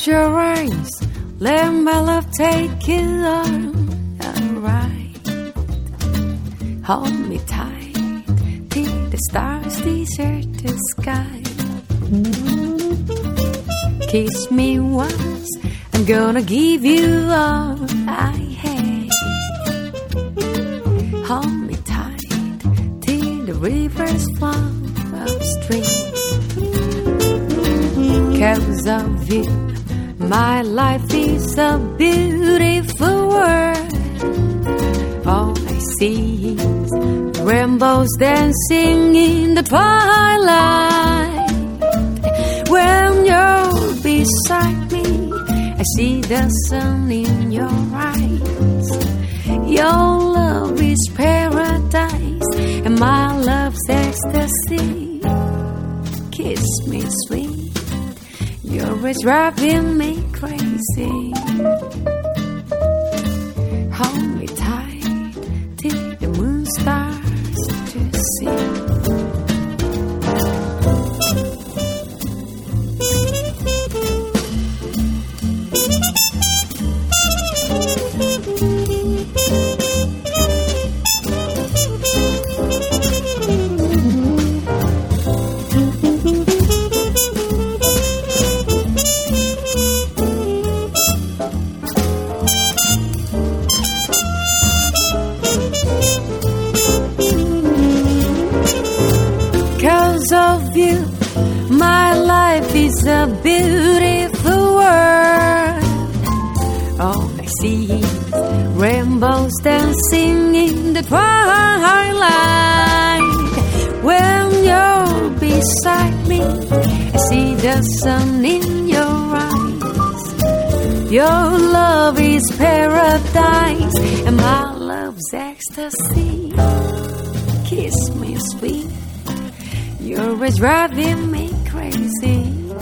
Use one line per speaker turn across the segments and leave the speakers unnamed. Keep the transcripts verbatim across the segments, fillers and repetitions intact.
Close your eyes, let my love take you on a ride. Hold me tight till the stars desert the sky. Kiss me once, I'm gonna give you all I have. Hold me tight till the rivers flow upstream. Cause of you, my life is a beautiful world. All I see is rainbows dancing in the twilight. When you're beside me, I see the sun in your eyes. Your love is paradise, and my love's ecstasy. Kiss me sweet, you're always driving me crazy. Hold me tight till the moon starts to sing. Because of you, my life is a beautiful world. All I see is rainbows dancing in the twilight. When you're beside me, I see the sun in your eyes. Your love is paradise, and my love's ecstasy. Kiss me sweet, you're always driving me crazy.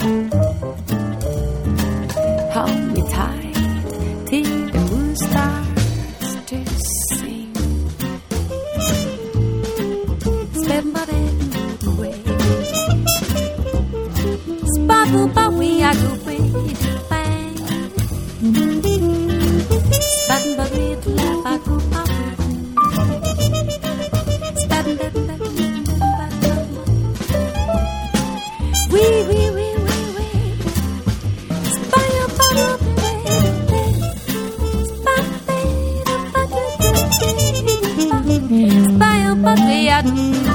Hold me tight till the moon starts to sing. Step by the way, sparkle by we are go way bang. Sparkle by we laugh I go up. Wee, wee, wee, wee, wee. Spy about a Spy about a